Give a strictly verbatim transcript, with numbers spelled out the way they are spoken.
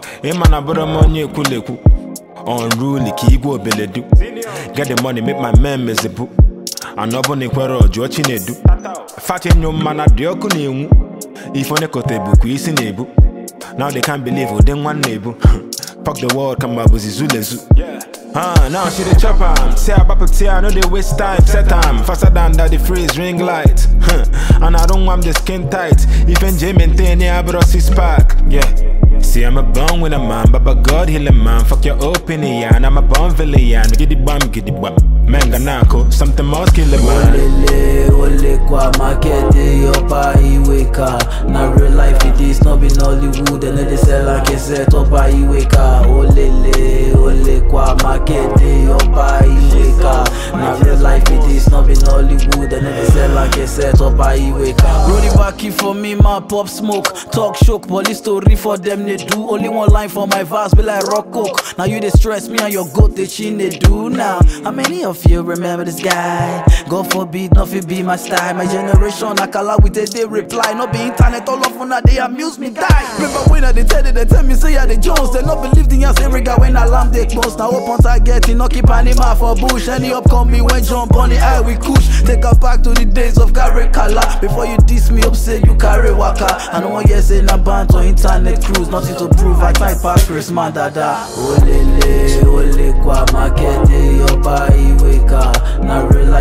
A man abroad money kuleku. Unruly ki go beledu. Get the money, make my man miserable. And nobody quarrel, George do. Fatting no man at the okuni. If on a cotebu, quiz in nebu. Now they can't believe who then one neighbor. Fuck the world, come up with Zulezu. Ah, now she the chopper. Say about to I know they waste time, set time. Faster than that, the freeze ring light. And I don't want the skin tight. If N J maintain, yeah, I brought six pack. Yeah. See, I'm a born with a man, but by God heal a man. Fuck your opinion, I'm a born villain. Get the bomb, get the bomb. Manga nako, something more kill a man. Olele, ole kwa makete, yopa iweka. Na real life it is, not in Hollywood. And they sell like a set, opa iweka. Olele, ole kwa makete, yopa iweka. Na real life it is, not in Hollywood. And they sell like a set, opa iweka. Roll it back for me, my pop smoke. Talk shook, police story for them, they do. Only one line for my verse, be like rock coke. Now you they stress me and your goat, they chin they do now. How many of you remember this guy? God forbid, nothing be my style. My generation, I call out with a day reply. Not be internet all off when they amuse me, die. Remember when I they tell you, they tell me, say, yeah, they Jones. They not believe in us every guy when alarm they close. Now open target, no keep animal for bush. Any upcoming when jump on the eye, we kush. Take us back to the days of carry color. Before you diss me up, say you carry waka. I know one yes in a band or internet cruise. Nothing to prove, I type out Chris man dada. Olele, ole kwa makete, yopa iweka. Na real